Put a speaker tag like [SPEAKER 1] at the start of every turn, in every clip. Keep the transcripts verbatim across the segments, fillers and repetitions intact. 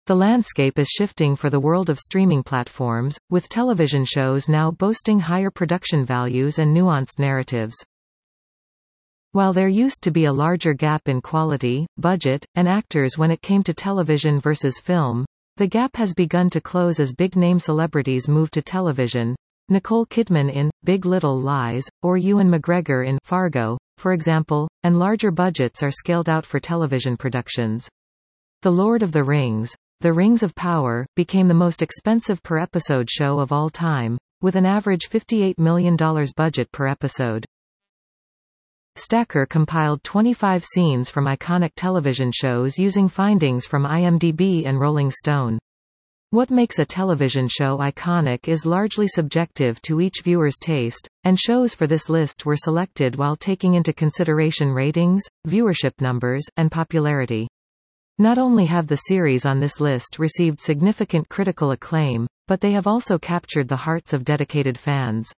[SPEAKER 1] The landscape is shifting for the world of streaming platforms, with television shows now boasting higher production values and nuanced narratives. While there used to be a larger gap in quality, budget, and actors when it came to television versus film, the gap has begun to close as big-name celebrities move to television. Nicole Kidman in Big Little Lies, or Ewan McGregor in Fargo, for example, and larger budgets are scaled out for television productions. The Lord of the Rings, The Rings of Power, became the most expensive per-episode show of all time, with an average fifty-eight million dollars budget per episode. Stacker compiled twenty-five scenes from iconic television shows using findings from IMDb and Rolling Stone. What makes a television show iconic is largely subjective to each viewer's taste, and shows for this list were selected while taking into consideration ratings, viewership numbers, and popularity. Not only have the series on this list received significant critical acclaim, but they have also captured the hearts of dedicated fans.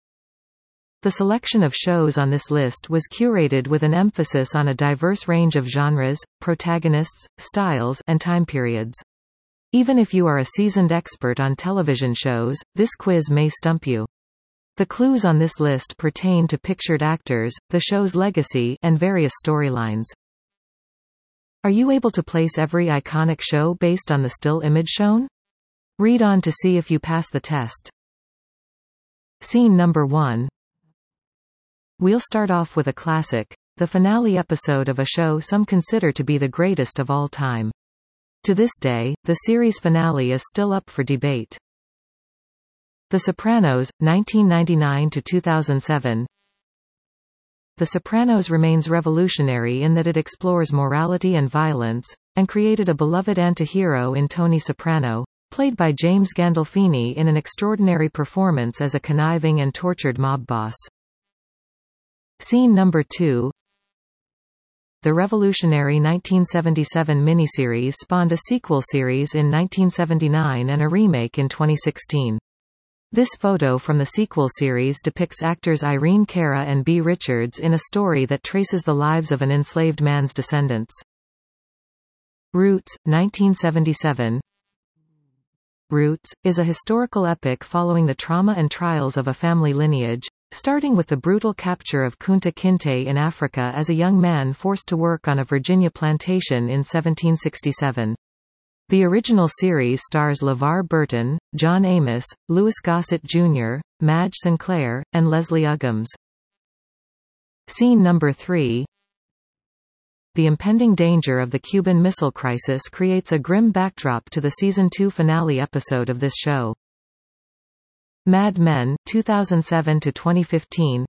[SPEAKER 1] The selection of shows on this list was curated with an emphasis on a diverse range of genres, protagonists, styles, and time periods. Even if you are a seasoned expert on television shows, this quiz may stump you. The clues on this list pertain to pictured actors, the show's legacy, and various storylines. Are you able to place every iconic show based on the still image shown? Read on to see if you pass the test. Scene number one. We'll start off with a classic, the finale episode of a show some consider to be the greatest of all time. To this day, the series finale is still up for debate. The Sopranos, nineteen ninety-nine to two thousand seven. The Sopranos remains revolutionary in that it explores morality and violence, and created a beloved anti-hero in Tony Soprano, played by James Gandolfini in an extraordinary performance as a conniving and tortured mob boss. Scene number two. The revolutionary nineteen seventy-seven miniseries spawned a sequel series in nineteen seventy-nine and a remake in twenty sixteen. This photo from the sequel series depicts actors Irene Cara and B. Richards in a story that traces the lives of an enslaved man's descendants. Roots, nineteen seventy-seven. Roots is a historical epic following the trauma and trials of a family lineage, starting with the brutal capture of Kunta Kinte in Africa as a young man forced to work on a Virginia plantation in seventeen sixty-seven. The original series stars LeVar Burton, John Amos, Louis Gossett Junior, Madge Sinclair, and Leslie Uggams. Scene number three. The impending danger of the Cuban Missile Crisis creates a grim backdrop to the season two finale episode of this show. Mad Men, two thousand seven to twenty fifteen.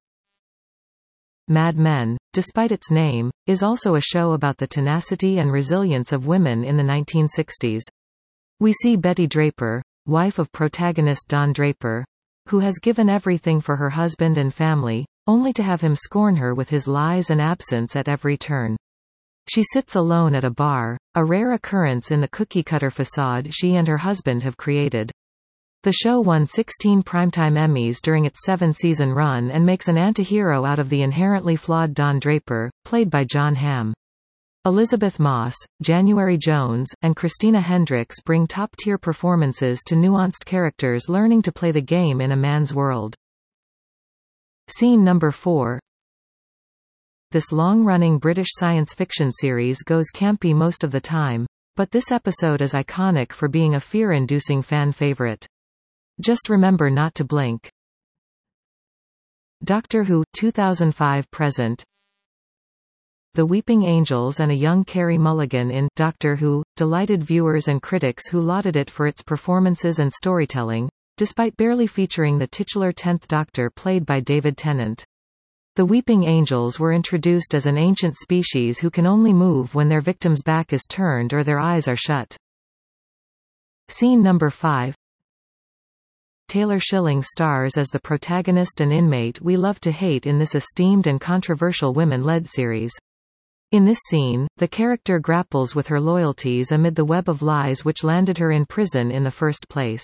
[SPEAKER 1] Mad Men, despite its name, is also a show about the tenacity and resilience of women in the nineteen sixties. We see Betty Draper, wife of protagonist Don Draper, who has given everything for her husband and family, only to have him scorn her with his lies and absence at every turn. She sits alone at a bar, a rare occurrence in the cookie-cutter facade she and her husband have created. The show won sixteen Primetime Emmys during its seven-season run and makes an anti-hero out of the inherently flawed Don Draper, played by Jon Hamm. Elizabeth Moss, January Jones, and Christina Hendricks bring top-tier performances to nuanced characters learning to play the game in a man's world. Scene number four. This long-running British science fiction series goes campy most of the time, but this episode is iconic for being a fear-inducing fan favorite. Just remember not to blink. Doctor Who, two thousand five present. The Weeping Angels and a young Carey Mulligan in Doctor Who delighted viewers and critics who lauded it for its performances and storytelling, despite barely featuring the titular tenth Doctor played by David Tennant. The Weeping Angels were introduced as an ancient species who can only move when their victim's back is turned or their eyes are shut. Scene number five. Taylor Schilling stars as the protagonist and inmate we love to hate in this esteemed and controversial women-led series. In this scene, the character grapples with her loyalties amid the web of lies which landed her in prison in the first place.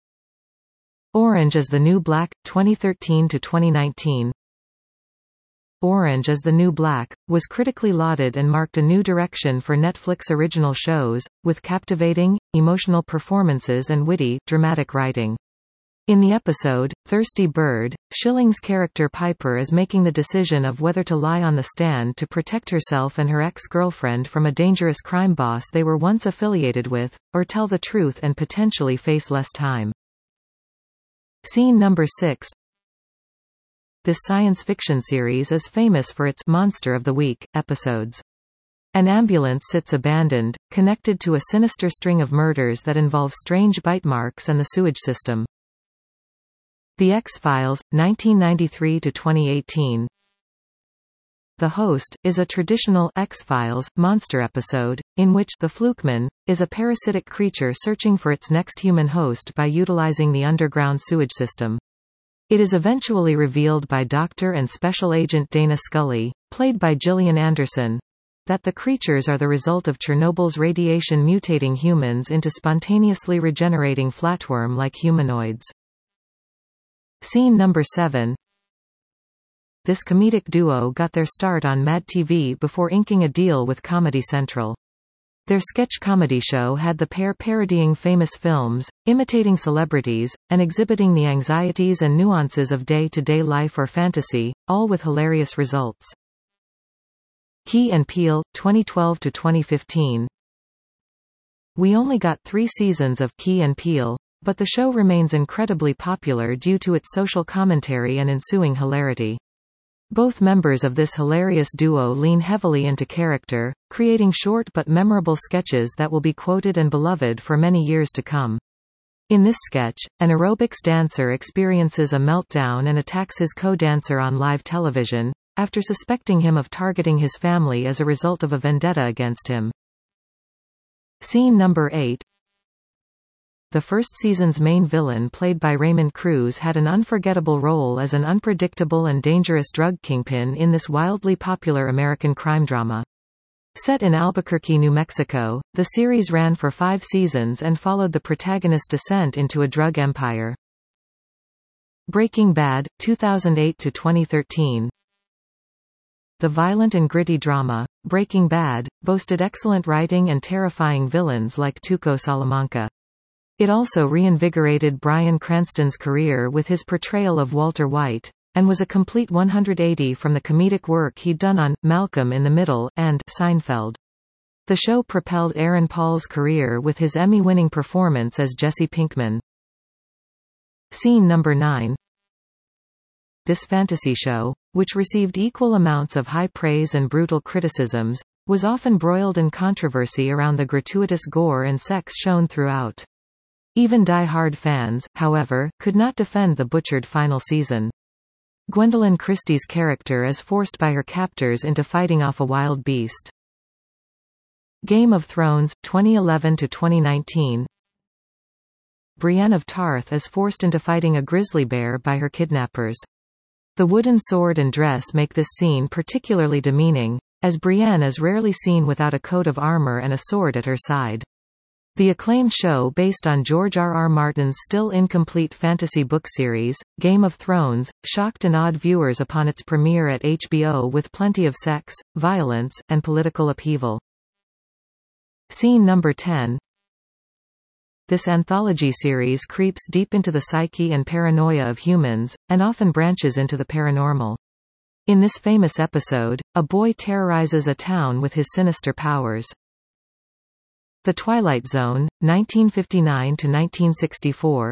[SPEAKER 1] Orange is the New Black, twenty thirteen to twenty nineteen. Orange is the New Black, was critically lauded and marked a new direction for Netflix original shows, with captivating, emotional performances and witty, dramatic writing. In the episode, Thirsty Bird, Schilling's character Piper is making the decision of whether to lie on the stand to protect herself and her ex-girlfriend from a dangerous crime boss they were once affiliated with, or tell the truth and potentially face less time. Scene number six. This science fiction series is famous for its Monster of the Week episodes. An ambulance sits abandoned, connected to a sinister string of murders that involve strange bite marks and the sewage system. The X-Files, nineteen ninety-three to twenty eighteen. The Host is a traditional X-Files monster episode, in which the Flukeman is a parasitic creature searching for its next human host by utilizing the underground sewage system. It is eventually revealed by Doctor and Special Agent Dana Scully, played by Gillian Anderson, that the creatures are the result of Chernobyl's radiation mutating humans into spontaneously regenerating flatworm-like humanoids. Scene number seven. This comedic duo got their start on Mad T V before inking a deal with Comedy Central. Their sketch comedy show had the pair parodying famous films, imitating celebrities, and exhibiting the anxieties and nuances of day-to-day life or fantasy, all with hilarious results. Key and Peele, twenty twelve to twenty fifteen. We only got three seasons of Key and Peele, but the show remains incredibly popular due to its social commentary and ensuing hilarity. Both members of this hilarious duo lean heavily into character, creating short but memorable sketches that will be quoted and beloved for many years to come. In this sketch, an aerobics dancer experiences a meltdown and attacks his co-dancer on live television, after suspecting him of targeting his family as a result of a vendetta against him. Scene number eight. The first season's main villain, played by Raymond Cruz, had an unforgettable role as an unpredictable and dangerous drug kingpin in this wildly popular American crime drama. Set in Albuquerque, New Mexico, the series ran for five seasons and followed the protagonist's descent into a drug empire. Breaking Bad, two thousand eight to twenty thirteen. The violent and gritty drama, Breaking Bad, boasted excellent writing and terrifying villains like Tuco Salamanca. It also reinvigorated Bryan Cranston's career with his portrayal of Walter White, and was a complete one hundred eighty from the comedic work he'd done on Malcolm in the Middle and Seinfeld. The show propelled Aaron Paul's career with his Emmy-winning performance as Jesse Pinkman. Scene number nine. This fantasy show, which received equal amounts of high praise and brutal criticisms, was often embroiled in controversy around the gratuitous gore and sex shown throughout. Even die-hard fans, however, could not defend the butchered final season. Gwendolyn Christie's character is forced by her captors into fighting off a wild beast. Game of Thrones, twenty eleven to twenty nineteen. Brienne of Tarth is forced into fighting a grizzly bear by her kidnappers. The wooden sword and dress make this scene particularly demeaning, as Brienne is rarely seen without a coat of armor and a sword at her side. The acclaimed show, based on George R. R. Martin's still incomplete fantasy book series, Game of Thrones, shocked and awed viewers upon its premiere at H B O with plenty of sex, violence, and political upheaval. Scene number ten. This anthology series creeps deep into the psyche and paranoia of humans, and often branches into the paranormal. In this famous episode, a boy terrorizes a town with his sinister powers. The Twilight Zone, nineteen fifty-nine to nineteen sixty-four.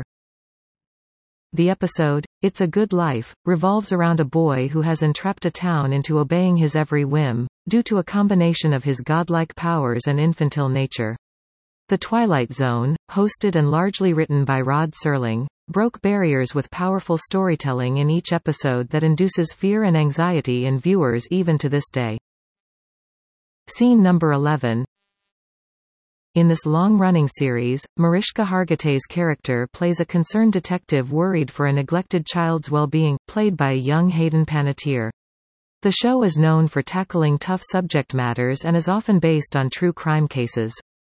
[SPEAKER 1] The episode, It's a Good Life, revolves around a boy who has entrapped a town into obeying his every whim, due to a combination of his godlike powers and infantile nature. The Twilight Zone, hosted and largely written by Rod Serling, broke barriers with powerful storytelling in each episode that induces fear and anxiety in viewers even to this day. Scene number eleven. In this long-running series, Mariska Hargitay's character plays a concerned detective worried for a neglected child's well-being, played by young Hayden Panettiere. The show is known for tackling tough subject matters and is often based on true crime cases.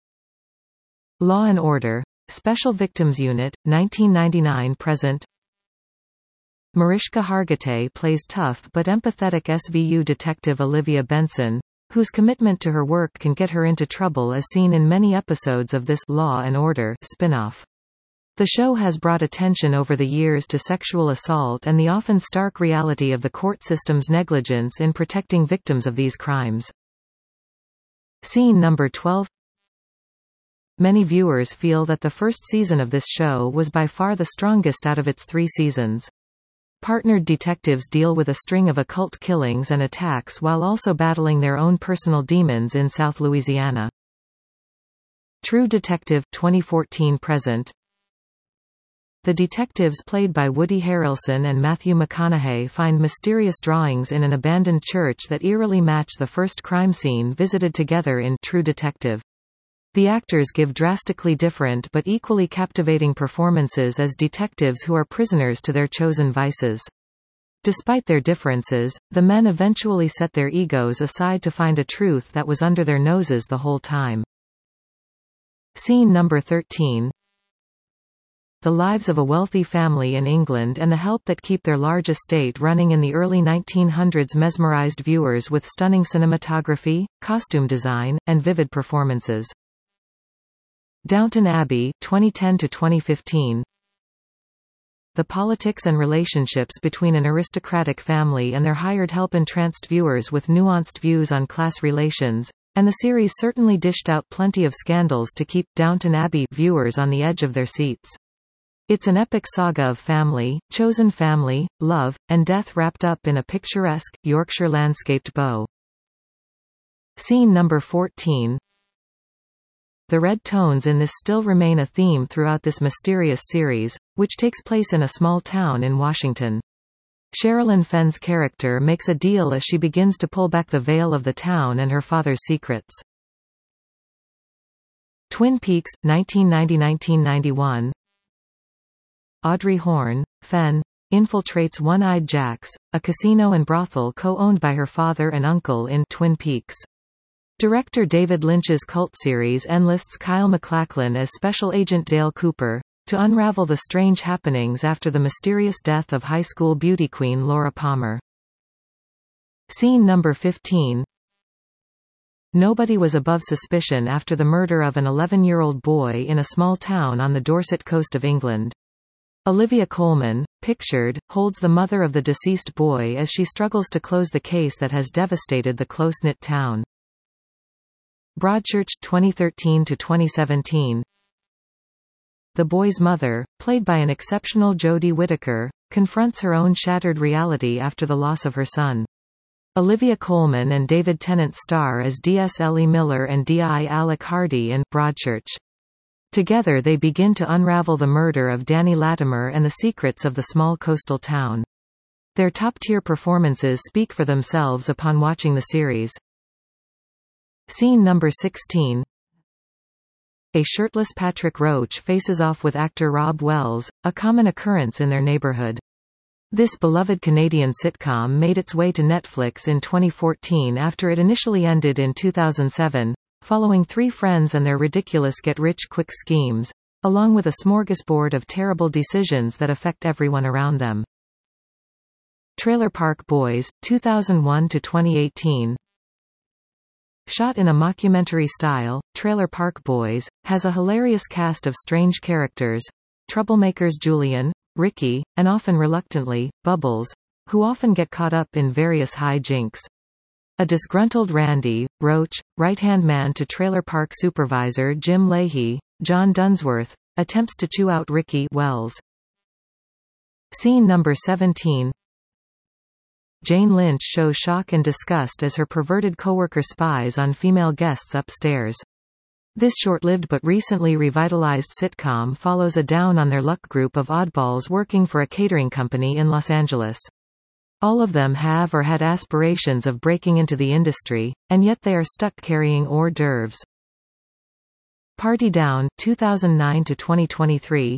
[SPEAKER 1] Law and Order: Special Victims Unit, nineteen ninety-nine present. Mariska Hargitay plays tough but empathetic S V U detective Olivia Benson, whose commitment to her work can get her into trouble, as seen in many episodes of this Law and Order spin-off. The show has brought attention over the years to sexual assault and the often stark reality of the court system's negligence in protecting victims of these crimes. Scene number twelve. Many viewers feel that the first season of this show was by far the strongest out of its three seasons. Partnered detectives deal with a string of occult killings and attacks while also battling their own personal demons in South Louisiana. True Detective twenty fourteen present. The detectives played by Woody Harrelson and Matthew McConaughey find mysterious drawings in an abandoned church that eerily match the first crime scene visited together in True Detective. The actors give drastically different but equally captivating performances as detectives who are prisoners to their chosen vices. Despite their differences, the men eventually set their egos aside to find a truth that was under their noses the whole time. Scene number thirteen. The lives of a wealthy family in England and the help that keep their large estate running in the early nineteen hundreds mesmerized viewers with stunning cinematography, costume design, and vivid performances. Downton Abbey twenty ten to twenty fifteen. The politics and relationships between an aristocratic family and their hired help entranced viewers with nuanced views on class relations, and the series certainly dished out plenty of scandals to keep Downton Abbey viewers on the edge of their seats. It's an epic saga of family, chosen family, love, and death wrapped up in a picturesque, Yorkshire landscaped bow. Scene number fourteen. The red tones in this still remain a theme throughout this mysterious series, which takes place in a small town in Washington. Sherilyn Fenn's character makes a deal as she begins to pull back the veil of the town and her father's secrets. Twin Peaks, nineteen ninety to nineteen ninety-one. Audrey Horne, Fenn, infiltrates One-Eyed Jack's, a casino and brothel co-owned by her father and uncle in Twin Peaks. Director David Lynch's cult series enlists Kyle MacLachlan as Special Agent Dale Cooper, to unravel the strange happenings after the mysterious death of high school beauty queen Laura Palmer. Scene number fifteen. Nobody was above suspicion after the murder of an eleven-year-old boy in a small town on the Dorset coast of England. Olivia Colman, pictured, holds the mother of the deceased boy as she struggles to close the case that has devastated the close-knit town. Broadchurch twenty thirteen to twenty seventeen. The boy's mother, played by an exceptional Jodie Whittaker, confronts her own shattered reality after the loss of her son. Olivia Colman and David Tennant star as D S Ellie Miller and D I Alec Hardy in Broadchurch. Together they begin to unravel the murder of Danny Latimer and the secrets of the small coastal town. Their top-tier performances speak for themselves upon watching the series. Scene number sixteen. A shirtless Patrick Roach faces off with actor Rob Wells, a common occurrence in their neighborhood. This beloved Canadian sitcom made its way to Netflix in twenty fourteen after it initially ended in two thousand seven, following three friends and their ridiculous get-rich-quick schemes, along with a smorgasbord of terrible decisions that affect everyone around them. Trailer Park Boys, two thousand one to twenty eighteen. Shot in a mockumentary style, Trailer Park Boys has a hilarious cast of strange characters, troublemakers Julian, Ricky, and often reluctantly, Bubbles, who often get caught up in various hijinks. A disgruntled Randy, Roach, right-hand man to Trailer Park supervisor Jim Leahy, John Dunsworth, attempts to chew out Ricky Wells. Scene number seventeen. Jane Lynch shows shock and disgust as her perverted coworker spies on female guests upstairs. This short-lived but recently revitalized sitcom follows a down-on-their-luck group of oddballs working for a catering company in Los Angeles. All of them have or had aspirations of breaking into the industry, and yet they are stuck carrying hors d'oeuvres. Party Down, two thousand nine to twenty twenty-three.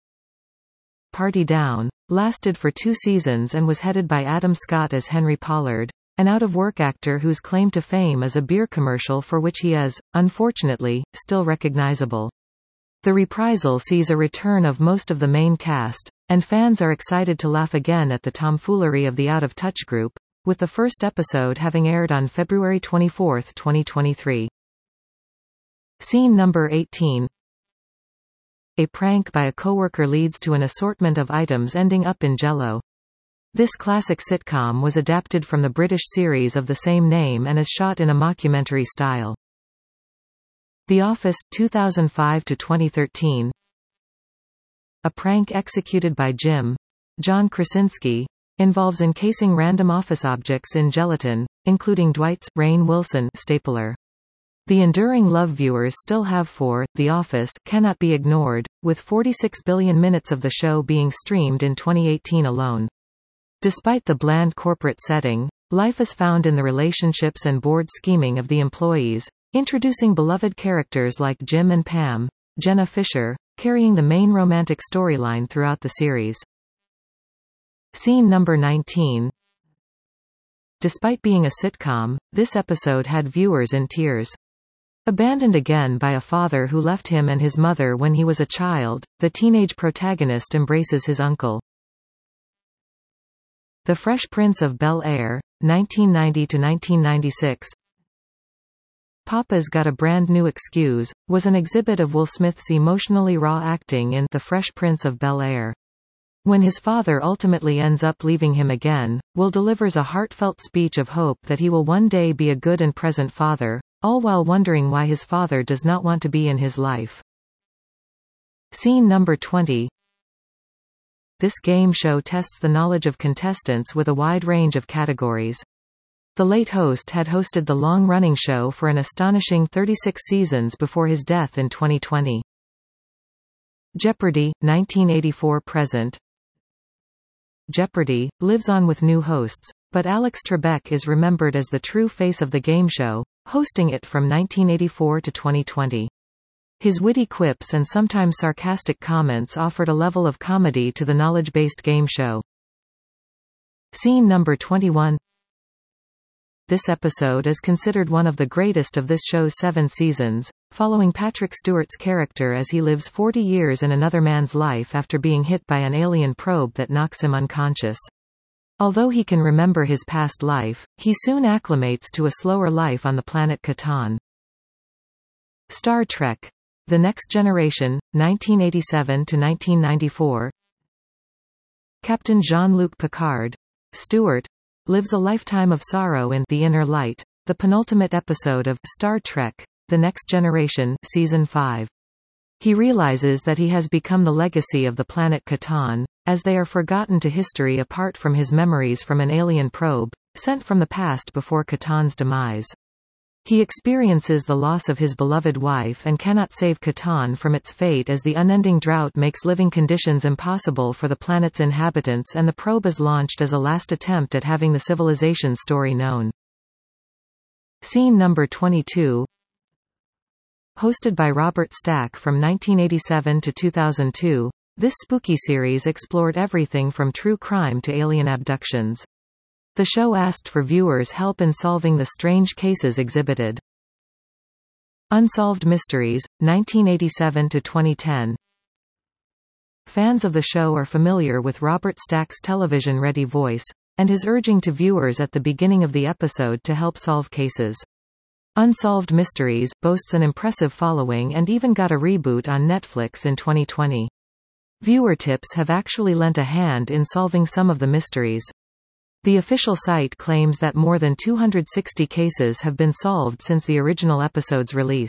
[SPEAKER 1] Party Down lasted for two seasons and was headed by Adam Scott as Henry Pollard, an out-of-work actor whose claim to fame is a beer commercial for which he is, unfortunately, still recognizable. The reprisal sees a return of most of the main cast, and fans are excited to laugh again at the tomfoolery of the Out of Touch group, with the first episode having aired on February twenty-fourth, twenty twenty-three. Scene number eighteen. A prank by a coworker leads to an assortment of items ending up in Jell-O. This classic sitcom was adapted from the British series of the same name and is shot in a mockumentary style. The Office, two thousand five to twenty thirteen. A prank executed by Jim, John Krasinski, involves encasing random office objects in gelatin, including Dwight's Rainn Wilson stapler. The enduring love viewers still have for The Office cannot be ignored, with forty-six billion minutes of the show being streamed in twenty eighteen alone. Despite the bland corporate setting, life is found in the relationships and board scheming of the employees, introducing beloved characters like Jim and Pam, Jenna Fisher, carrying the main romantic storyline throughout the series. Scene number nineteen. Despite being a sitcom, this episode had viewers in tears. Abandoned again by a father who left him and his mother when he was a child, the teenage protagonist embraces his uncle. The Fresh Prince of Bel-Air, nineteen ninety to nineteen ninety-six. Papa's Got a Brand New Excuse, was an exhibit of Will Smith's emotionally raw acting in The Fresh Prince of Bel-Air. When his father ultimately ends up leaving him again, Will delivers a heartfelt speech of hope that he will one day be a good and present father, all while wondering why his father does not want to be in his life. Scene number twenty. This game show tests the knowledge of contestants with a wide range of categories. The late host had hosted the long-running show for an astonishing thirty-six seasons before his death in twenty twenty. Jeopardy! nineteen eighty-four present. Jeopardy! Lives on with new hosts, but Alex Trebek is remembered as the true face of the game show, hosting it from nineteen eighty-four to twenty twenty. His witty quips and sometimes sarcastic comments offered a level of comedy to the knowledge-based game show. Scene number twenty-one. This episode is considered one of the greatest of this show's seven seasons, following Patrick Stewart's character as he lives forty years in another man's life after being hit by an alien probe that knocks him unconscious. Although he can remember his past life, he soon acclimates to a slower life on the planet Catan. Star Trek: The Next Generation, nineteen eighty-seven to nineteen ninety-four. Captain Jean-Luc Picard, Stewart, lives a lifetime of sorrow in The Inner Light, the penultimate episode of Star Trek: The Next Generation, Season five. He realizes that he has become the legacy of the planet Catan, as they are forgotten to history apart from his memories from an alien probe, sent from the past before Catan's demise. He experiences the loss of his beloved wife and cannot save Catan from its fate as the unending drought makes living conditions impossible for the planet's inhabitants, and the probe is launched as a last attempt at having the civilization's story known. Scene number twenty-two. Hosted by Robert Stack from nineteen eighty-seven to two thousand two, this spooky series explored everything from true crime to alien abductions. The show asked for viewers' help in solving the strange cases exhibited. Unsolved Mysteries, nineteen eighty-seven to twenty ten. Fans of the show are familiar with Robert Stack's television-ready voice, and his urging to viewers at the beginning of the episode to help solve cases. Unsolved Mysteries boasts an impressive following and even got a reboot on Netflix in twenty twenty. Viewer tips have actually lent a hand in solving some of the mysteries. The official site claims that more than two hundred sixty cases have been solved since the original episode's release.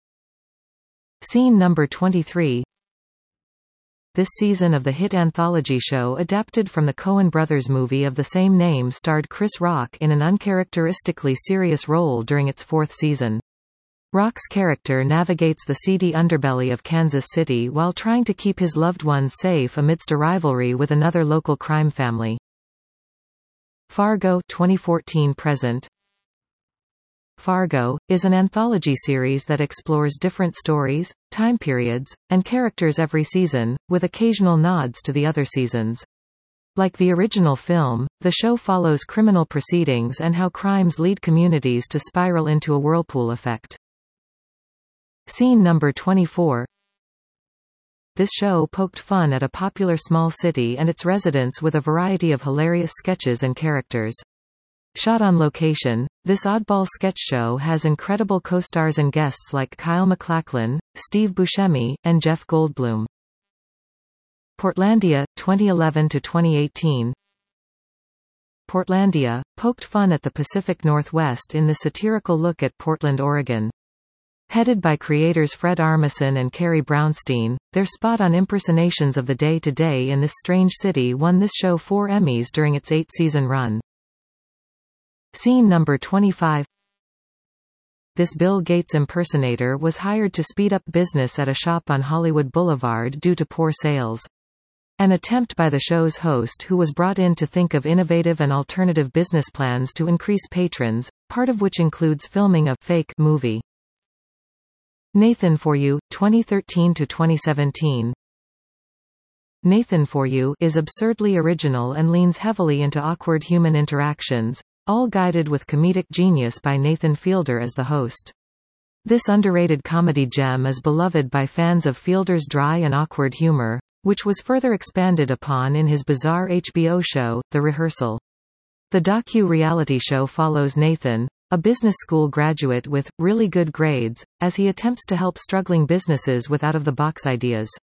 [SPEAKER 1] Scene number twenty-three. This season of the hit anthology show adapted from the Coen brothers movie of the same name starred Chris Rock in an uncharacteristically serious role during its fourth season. Rock's character navigates the seedy underbelly of Kansas City while trying to keep his loved ones safe amidst a rivalry with another local crime family. Fargo twenty fourteen present. Fargo is an anthology series that explores different stories, time periods, and characters every season, with occasional nods to the other seasons. Like the original film, the show follows criminal proceedings and how crimes lead communities to spiral into a whirlpool effect. Scene number twenty-four. this show poked fun at a popular small city and its residents with a variety of hilarious sketches and characters. Shot on location, this oddball sketch show has incredible co-stars and guests like Kyle MacLachlan, Steve Buscemi, and Jeff Goldblum. Portlandia, twenty eleven to twenty eighteen. Portlandia poked fun at the Pacific Northwest in the satirical look at Portland, Oregon. Headed by creators Fred Armisen and Carrie Brownstein, their spot-on impersonations of the day-to-day in this strange city won this show four Emmys during its eight-season run. Scene number twenty-five. This Bill Gates impersonator was hired to speed up business at a shop on Hollywood Boulevard due to poor sales. An attempt by the show's host, who was brought in to think of innovative and alternative business plans to increase patrons, part of which includes filming a fake movie. Nathan For You, twenty thirteen to twenty seventeen. Nathan For You is absurdly original and leans heavily into awkward human interactions, all guided with comedic genius by Nathan Fielder as the host. This underrated comedy gem is beloved by fans of Fielder's dry and awkward humor, which was further expanded upon in his bizarre H B O show, The Rehearsal. The docu-reality show follows Nathan, a business school graduate with really good grades, as he attempts to help struggling businesses with out-of-the-box ideas.